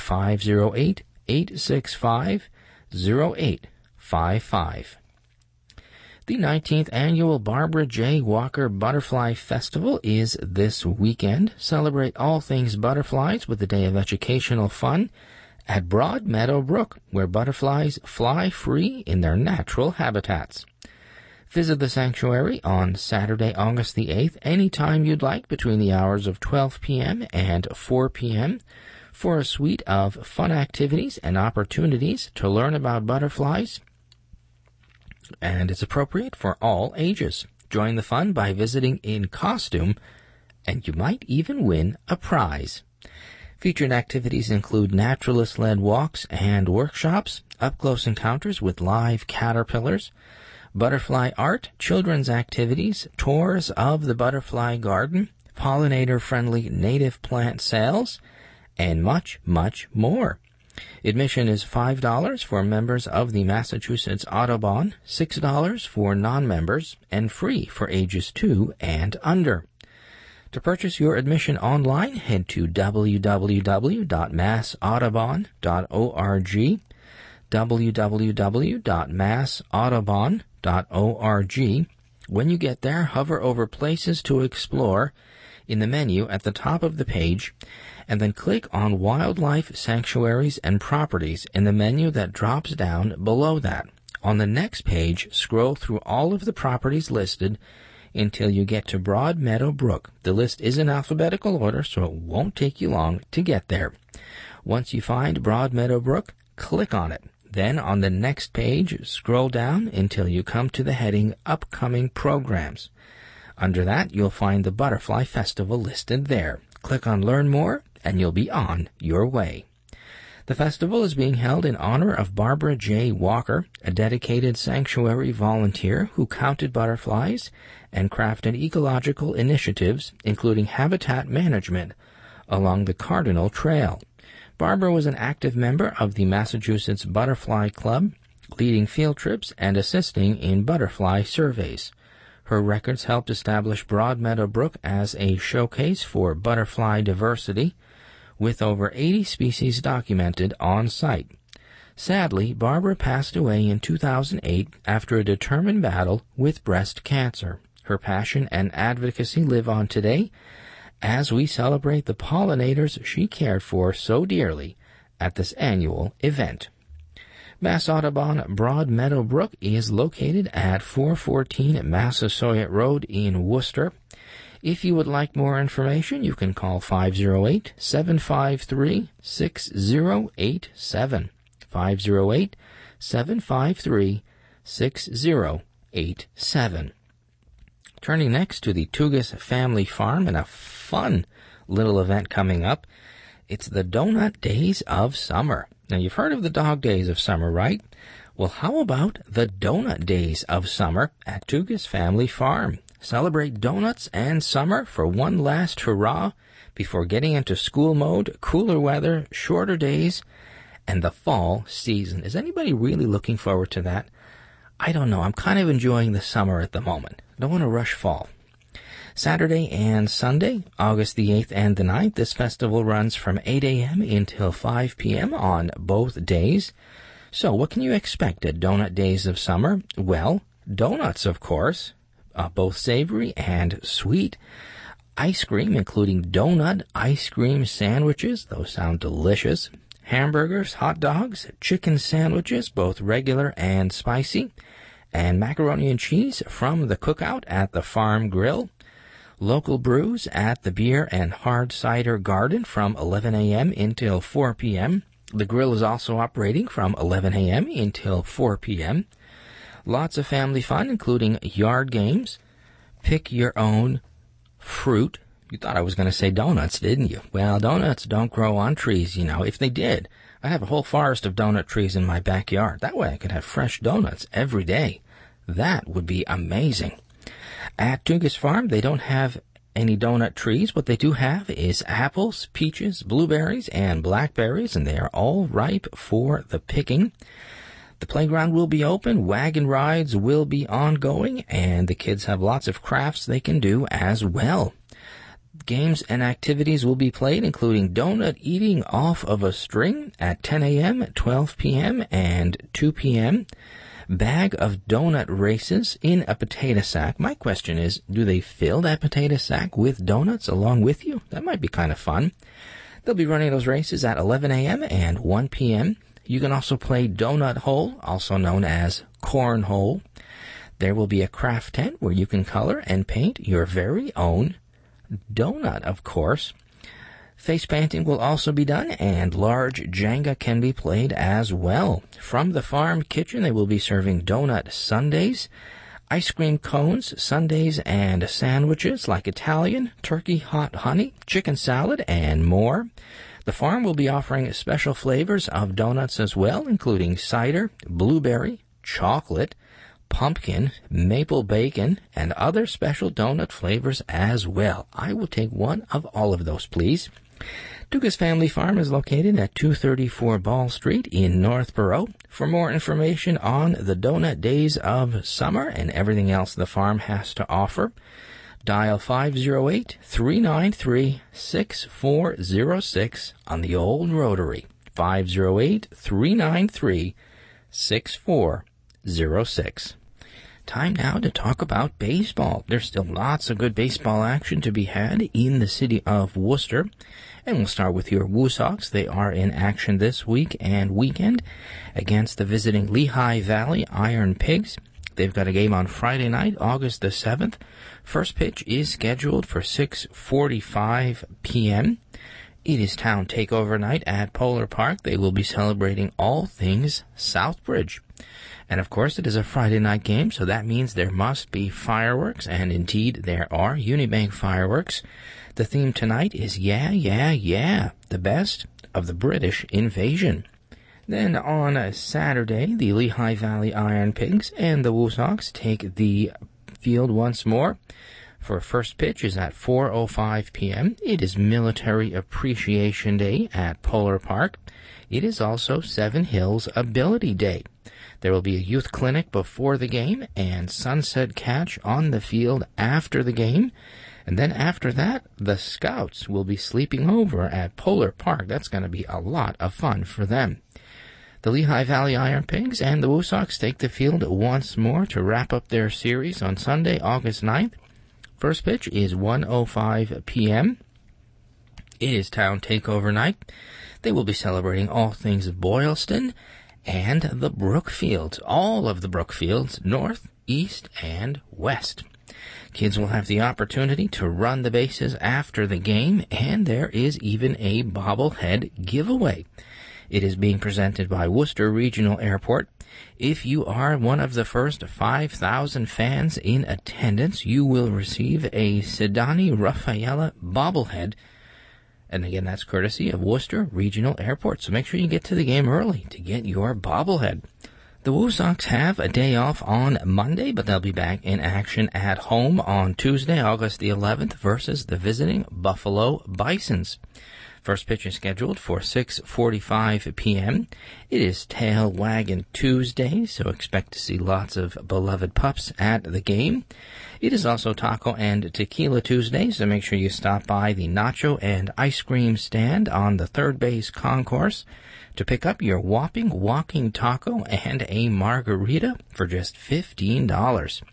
508-865-0855. The 19th Annual Barbara J. Walker Butterfly Festival is this weekend. Celebrate all things butterflies with a day of educational fun at Broad Meadow Brook, where butterflies fly free in their natural habitats. Visit the sanctuary on Saturday, August the 8th, anytime you'd like between the hours of 12 p.m. and 4 p.m. for a suite of fun activities and opportunities to learn about butterflies, and it's appropriate for all ages. Join the fun by visiting in costume, and you might even win a prize. Featured activities include naturalist-led walks and workshops, up-close encounters with live caterpillars, butterfly art, children's activities, tours of the butterfly garden, pollinator-friendly native plant sales, and much, much more. Admission is $5 for members of the Massachusetts Audubon, $6 for non-members, and free for ages 2 and under. To purchase your admission online, head to www.massaudubon.org, www.massaudubon.org. When you get there, hover over Places to Explore in the menu at the top of the page, and then click on Wildlife Sanctuaries and Properties in the menu that drops down below that. On the next page, scroll through all of the properties listed until you get to Broad Meadow Brook. The list is in alphabetical order, so it won't take you long to get there. Once you find Broad Meadow Brook, click on it. Then on the next page, scroll down until you come to the heading Upcoming Programs. Under that, you'll find the Butterfly Festival listed there. Click on Learn More, and you'll be on your way. The festival is being held in honor of Barbara J. Walker, a dedicated sanctuary volunteer who counted butterflies and crafted ecological initiatives, including habitat management, along the Cardinal Trail. Barbara was an active member of the Massachusetts Butterfly Club, leading field trips and assisting in butterfly surveys. Her records helped establish Broadmeadow Brook as a showcase for butterfly diversity, with over 80 species documented on site. Sadly, Barbara passed away in 2008 after a determined battle with breast cancer. Her passion and advocacy live on today as we celebrate the pollinators she cared for so dearly at this annual event. Mass Audubon Broadmeadow Brook is located at 414 Massasoit Road in Worcester. If you would like more information, you can call 508-753-6087. 508-753-6087. Turning next to the Tugas Family Farm and a fun little event coming up. It's the Donut Days of Summer. Now, you've heard of the Dog Days of Summer, right? Well, how about the Donut Days of Summer at Tugas Family Farm? Celebrate donuts and summer for one last hurrah before getting into school mode, cooler weather, shorter days, and the fall season. Is anybody really looking forward to that? I don't know. I'm kind of enjoying the summer at the moment. Don't want to rush fall. Saturday and Sunday, August the 8th and the 9th, this festival runs from 8 a.m. until 5 p.m. on both days. So what can you expect at Donut Days of Summer? Well, donuts, of course. Both savory and sweet. Ice cream, including donut ice cream sandwiches. Those sound delicious. Hamburgers, hot dogs, chicken sandwiches, both regular and spicy. And macaroni and cheese from the cookout at the Farm Grill. Local brews at the Beer and Hard Cider Garden from 11 a.m. until 4 p.m. The grill is also operating from 11 a.m. until 4 p.m. Lots of family fun, including yard games, pick your own fruit. You thought I was going to say donuts, didn't you? Well, donuts don't grow on trees, you know. If they did, I'd have a whole forest of donut trees in my backyard. That way I could have fresh donuts every day. That would be amazing. At Tugas Farm, they don't have any donut trees. What they do have is apples, peaches, blueberries, and blackberries, and they are all ripe for the picking. The playground will be open, wagon rides will be ongoing, and the kids have lots of crafts they can do as well. Games and activities will be played, including donut eating off of a string at 10 a.m., 12 p.m., and 2 p.m., bag of donut races in a potato sack. My question is, do they fill that potato sack with donuts along with you? That might be kind of fun. They'll be running those races at 11 a.m. and 1 p.m., You can also play Donut Hole, also known as Cornhole. There will be a craft tent where you can color and paint your very own donut, of course. Face painting will also be done, and large Jenga can be played as well. From the farm kitchen, they will be serving donut sundaes, ice cream cones, sundaes, and sandwiches like Italian, turkey hot honey, chicken salad, and more. The farm will be offering special flavors of donuts as well, including cider, blueberry, chocolate, pumpkin, maple bacon, and other special donut flavors as well. I will take one of all of those, please. Tugas Family Farm is located at 234 Ball Street in Northborough. For more information on the Donut Days of Summer and everything else the farm has to offer, dial 508-393-6406 on the old rotary. 508-393-6406. Time now to talk about baseball. There's still lots of good baseball action to be had in the city of Worcester. And we'll start with your Woo Sox. They are in action this week and weekend against the visiting Lehigh Valley Iron Pigs. They've got a game on Friday night, August the 7th. First pitch is scheduled for 6:45 p.m. It is Town Takeover Night at Polar Park. They will be celebrating all things Southbridge. And of course, it is a Friday night game, so that means there must be fireworks, and indeed there are Unibank fireworks. The theme tonight is Yeah, Yeah, Yeah, the best of the British invasion. Then on a Saturday, the Lehigh Valley Iron Pigs and the Woosocks take the field once more. For first pitch is at 4:05 p.m. It is Military Appreciation Day at Polar Park. It is also Seven Hills Ability Day. There will be a youth clinic before the game and sunset catch on the field after the game. And then after that, the Scouts will be sleeping over at Polar Park. That's going to be a lot of fun for them. The Lehigh Valley Iron Pigs and the Woosocks take the field once more to wrap up their series on Sunday, August 9th. First pitch is 1:05 p.m. It is Town Takeover Night. They will be celebrating all things Boylston and the Brookfields, all of the Brookfields, north, east, and west. Kids will have the opportunity to run the bases after the game, and there is even a bobblehead giveaway. It is being presented by Worcester Regional Airport. If you are one of the first 5,000 fans in attendance, you will receive a Sidani Rafaela bobblehead. And again, that's courtesy of Worcester Regional Airport. So make sure you get to the game early to get your bobblehead. The Woosocks have a day off on Monday, but they'll be back in action at home on Tuesday, August the 11th, versus the visiting Buffalo Bisons. First pitch is scheduled for 6:45 p.m. It is Tail Waggin' Tuesday, so expect to see lots of beloved pups at the game. It is also Taco and Tequila Tuesday, so make sure you stop by the nacho and ice cream stand on the third base concourse to pick up your whopping walking taco and a margarita for just $15.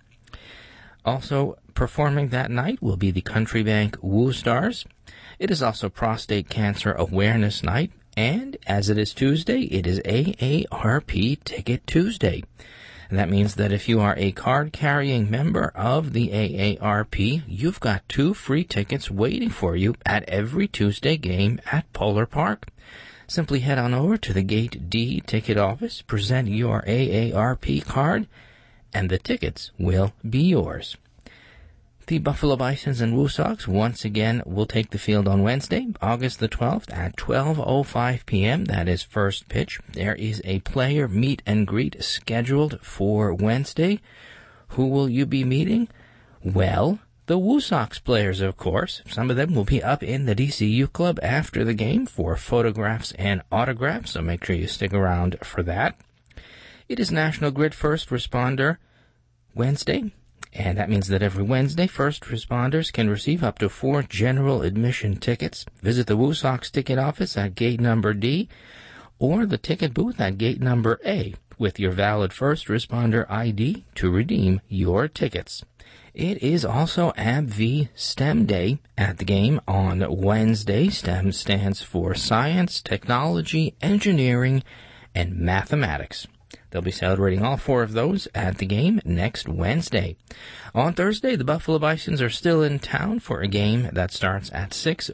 Also performing that night will be the Country Bank Woo Stars. It is also Prostate Cancer Awareness Night, and as it is Tuesday, it is AARP Ticket Tuesday. And that means that if you are a card-carrying member of the AARP, you've got 2 free tickets waiting for you at every Tuesday game at Polar Park. Simply head on over to the Gate D ticket office, present your AARP card, and the tickets will be yours. The Buffalo Bisons and Woosocks once again will take the field on Wednesday, August the 12th at 12:05 p.m. That is first pitch. There is a player meet and greet scheduled for Wednesday. Who will you be meeting? Well, the Woosocks players, of course. Some of them will be up in the DCU Club after the game for photographs and autographs, so make sure you stick around for that. It is National Grid First Responder Wednesday. And that means that every Wednesday, first responders can receive up to 4 general admission tickets. Visit the Woosocks ticket office at gate number D or the ticket booth at gate number A with your valid first responder ID to redeem your tickets. It is also AbbVie STEM Day at the game on Wednesday. STEM stands for Science, Technology, Engineering, and Mathematics. They'll be celebrating all 4 of those at the game next Wednesday. On Thursday, the Buffalo Bisons are still in town for a game that starts at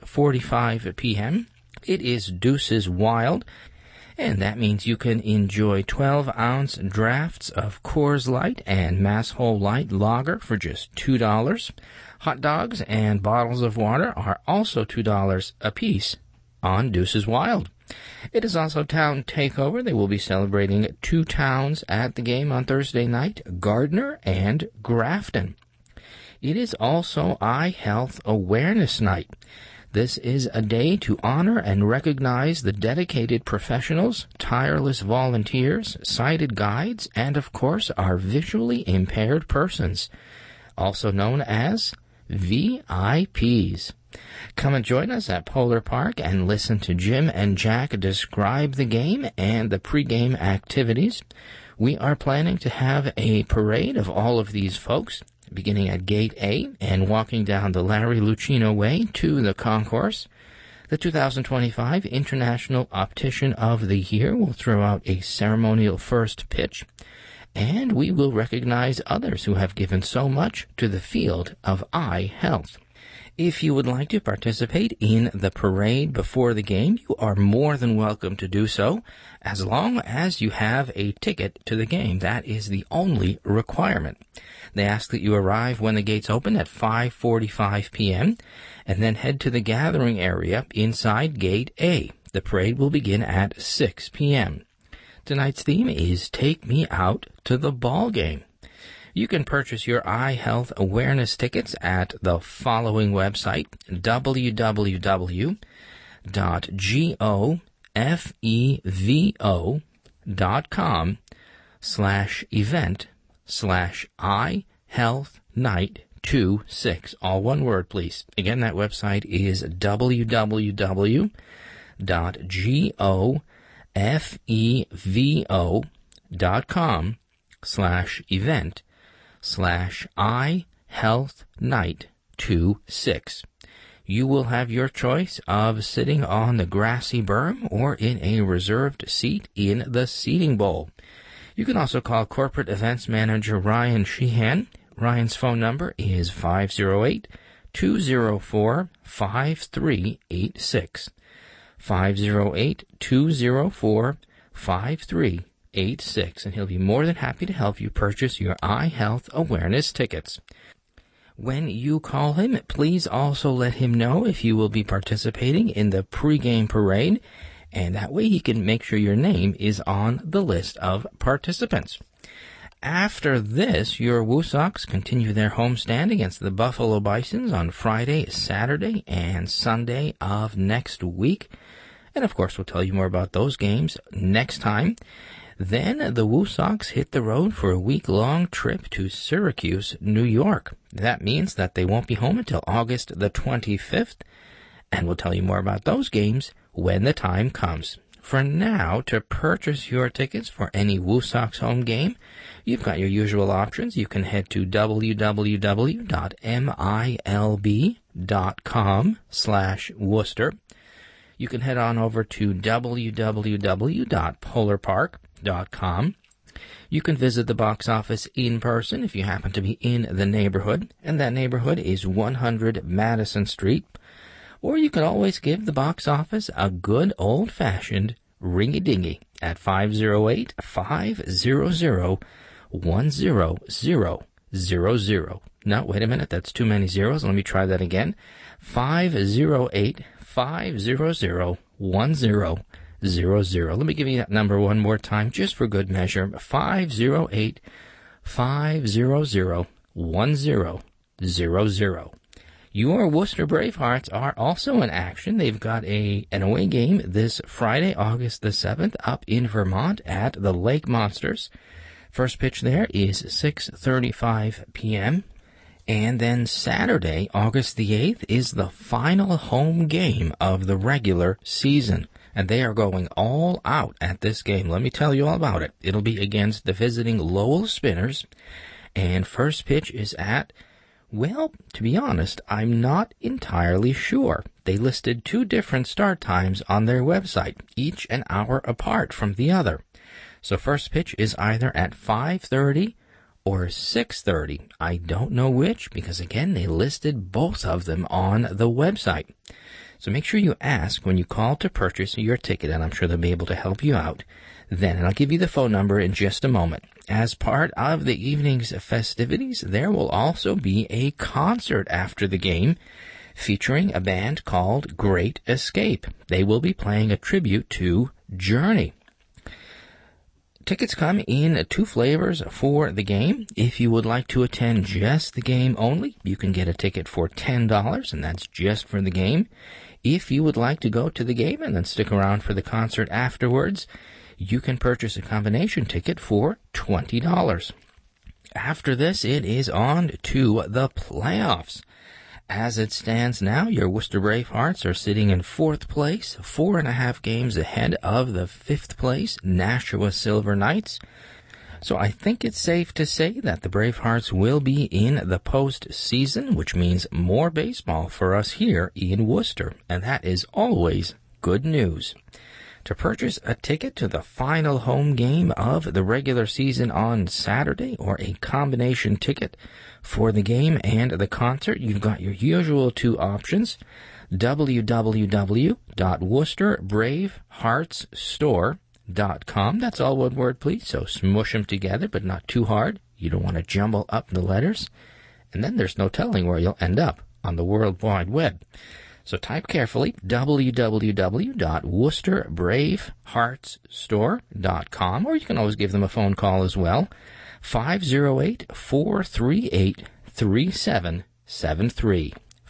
6:45 p.m. It is Deuces Wild, and that means you can enjoy 12-ounce drafts of Coors Light and Mass Whole Light Lager for just $2. Hot dogs and bottles of water are also $2 a piece on Deuces Wild. It is also Town Takeover. They will be celebrating 2 towns at the game on Thursday night, Gardner and Grafton. It is also Eye Health Awareness Night. This is a day to honor and recognize the dedicated professionals, tireless volunteers, sighted guides, and of course our visually impaired persons, also known as VIPs. Come and join us at Polar Park and listen to Jim and Jack describe the game and the pregame activities. We are planning to have a parade of all of these folks, beginning at Gate A and walking down the Larry Lucchino Way to the concourse. The 2025 International Optician of the Year will throw out a ceremonial first pitch, and we will recognize others who have given so much to the field of eye health. If you would like to participate in the parade before the game, you are more than welcome to do so, as long as you have a ticket to the game. That is the only requirement. They ask that you arrive when the gates open at 5:45 p.m., and then head to the gathering area inside Gate A. The parade will begin at 6 p.m. Tonight's theme is Take Me Out to the Ball Game. You can purchase your eye health awareness tickets at the following website, www.gofevo.com/event/iHealthNight26. All one word, please. Again, that website is www.gofevo.com/event/iHealthNight26. You will have your choice of sitting on the grassy berm or in a reserved seat in the seating bowl. You can also call Corporate Events Manager Ryan Sheehan. Ryan's phone number is 508-204-5386. 508-204-5386, and he'll be more than happy to help you purchase your eye health awareness tickets. When you call him, please also let him know if you will be participating in the pregame parade, and that way he can make sure your name is on the list of participants. After this, your Woo Sox continue their homestand against the Buffalo Bisons on Friday, Saturday, and Sunday of next week. And of course, we'll tell you more about those games next time. Then the Woo Sox hit the road for a week-long trip to Syracuse, New York. That means that they won't be home until August the 25th, and we'll tell you more about those games when the time comes. For now, to purchase your tickets for any Woo Sox home game, you've got your usual options. You can head to www.milb.com/Worcester. You can head on over to www.polarpark.com. You can visit the box office in person if you happen to be in the neighborhood, and that neighborhood is 100 Madison Street. Or you can always give the box office a good old-fashioned ring-a-dingy at 508-500-10000. No, wait a minute, that's too many zeros. Let me try that again. 508-500-1000. Let me give you that number one more time, just for good measure. 508-500-1000. Your Worcester Bravehearts are also in action. They've got an away game this Friday, August the 7th, up in Vermont at the Lake Monsters. First pitch there is 6:35 p.m. And then Saturday, August the 8th, is the final home game of the regular season. And they are going all out at this game. Let me tell you all about it. It'll be against the visiting Lowell Spinners. And first pitch is at, well, to be honest, I'm not entirely sure. They listed two different start times on their website, each an hour apart from the other. So first pitch is either at 5:30 or 6:30. I don't know which, because again, they listed both of them on the website. So make sure you ask when you call to purchase your ticket, and I'm sure they'll be able to help you out then. And I'll give you the phone number in just a moment. As part of the evening's festivities, there will also be a concert after the game featuring a band called Great Escape. They will be playing a tribute to Journey. Tickets come in two flavors for the game. If you would like to attend just the game only, you can get a ticket for $10, and that's just for the game. If you would like to go to the game and then stick around for the concert afterwards, you can purchase a combination ticket for $20. After this, it is on to the playoffs. As it stands now, your Worcester Bravehearts are sitting in fourth place, 4.5 games ahead of the fifth place Nashua Silver Knights. So I think it's safe to say that the Bravehearts will be in the postseason, which means more baseball for us here in Worcester, and that is always good news. To purchase a ticket to the final home game of the regular season on Saturday, or a combination ticket for the game and the concert, you've got your usual two options: www.worcesterbraveheartsstore.com. That's all one word, please, so smush them together, but not too hard. You don't want to jumble up the letters, and then there's no telling where you'll end up on the World Wide Web. So type carefully, www.worcesterbraveheartsstore.com, or you can always give them a phone call as well, 508-438-3773,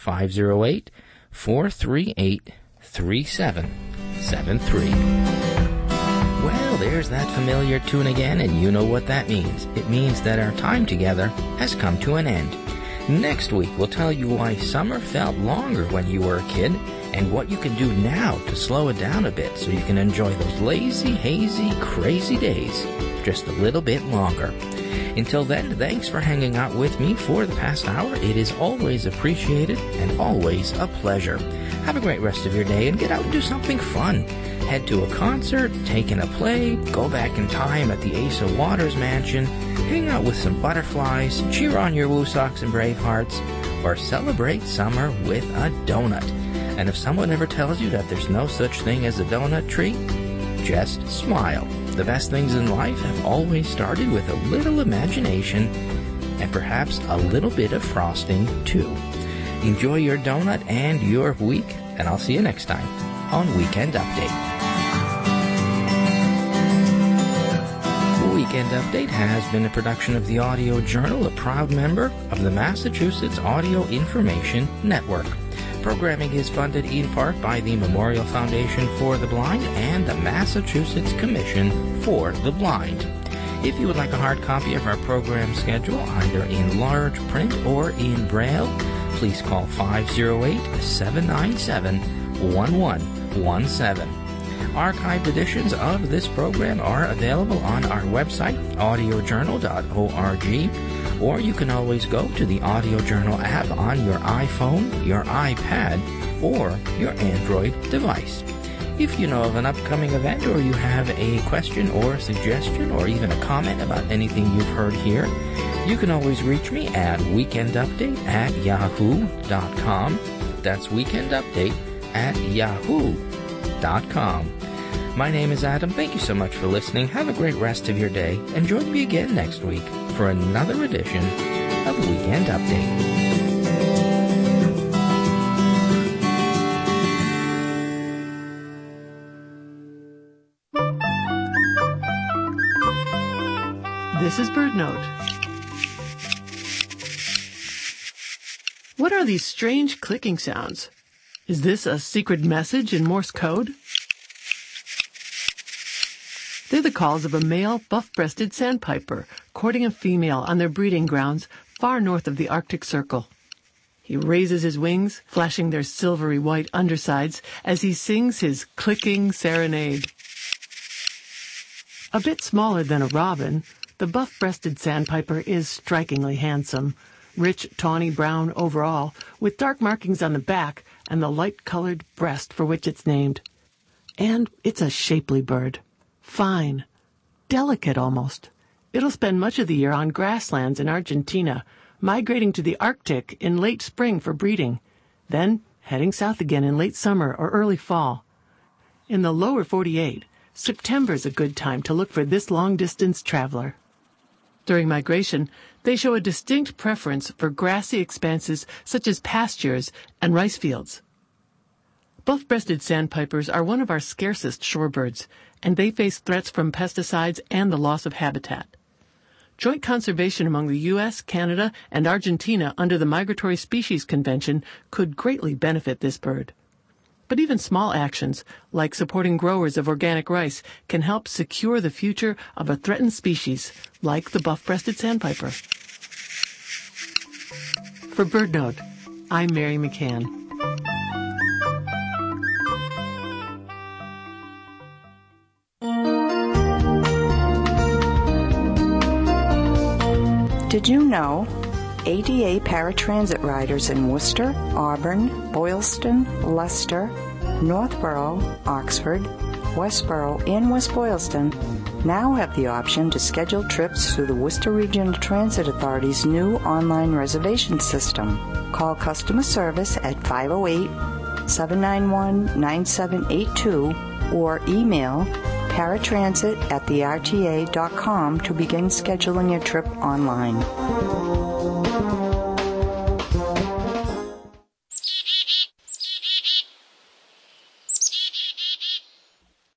508-438-3773. Well, there's that familiar tune again, and you know what that means. It means that our time together has come to an end. Next week, we'll tell you why summer felt longer when you were a kid, and what you can do now to slow it down a bit so you can enjoy those lazy, hazy, crazy days just a little bit longer. Until then, thanks for hanging out with me for the past hour. It is always appreciated and always a pleasure. Have a great rest of your day and get out and do something fun. Head to a concert, take in a play, go back in time at the Asa Waters Mansion, hang out with some butterflies, cheer on your Woo Sox and Bravehearts, or celebrate summer with a donut. And if someone ever tells you that there's no such thing as a donut tree, just smile. The best things in life have always started with a little imagination and perhaps a little bit of frosting, too. Enjoy your donut and your week, and I'll see you next time on Weekend Update. Weekend Update has been a production of the Audio Journal, a proud member of the Massachusetts Audio Information Network. Programming is funded in part by the Memorial Foundation for the Blind and the Massachusetts Commission for the Blind. If you would like a hard copy of our program schedule, either in large print or in Braille, please call 508-797-1117. Archived editions of this program are available on our website, audiojournal.org, or you can always go to the Audio Journal app on your iPhone, your iPad, or your Android device. If you know of an upcoming event, or you have a question or suggestion or even a comment about anything you've heard here, you can always reach me at weekendupdate@yahoo.com. That's weekendupdate@yahoo.com. My name is Adam. Thank you so much for listening. Have a great rest of your day, and join me again next week for another edition of Weekend Update. This is BirdNote. What are these strange clicking sounds? Is this a secret message in Morse code? They're the calls of a male buff-breasted sandpiper courting a female on their breeding grounds far north of the Arctic Circle. He raises his wings, flashing their silvery white undersides as he sings his clicking serenade. A bit smaller than a robin, the buff-breasted sandpiper is strikingly handsome, rich tawny brown overall, with dark markings on the back and the light-colored breast for which it's named. And it's a shapely bird. Fine. Delicate almost. It'll spend much of the year on grasslands in Argentina, migrating to the Arctic in late spring for breeding, then heading south again in late summer or early fall. In the lower 48, September's a good time to look for this long-distance traveler. During migration, they show a distinct preference for grassy expanses such as pastures and rice fields. Buff-breasted sandpipers are one of our scarcest shorebirds, and they face threats from pesticides and the loss of habitat. Joint conservation among the U.S., Canada, and Argentina under the Migratory Species Convention could greatly benefit this bird. But even small actions, like supporting growers of organic rice, can help secure the future of a threatened species, like the buff-breasted sandpiper. For BirdNote, I'm Mary McCann. Did you know ADA paratransit riders in Worcester, Auburn, Boylston, Leicester, Northborough, Oxford, Westboro, and West Boylston now have the option to schedule trips through the Worcester Regional Transit Authority's new online reservation system. Call customer service at 508-791-9782 or email paratransit@therta.com to begin scheduling your trip online.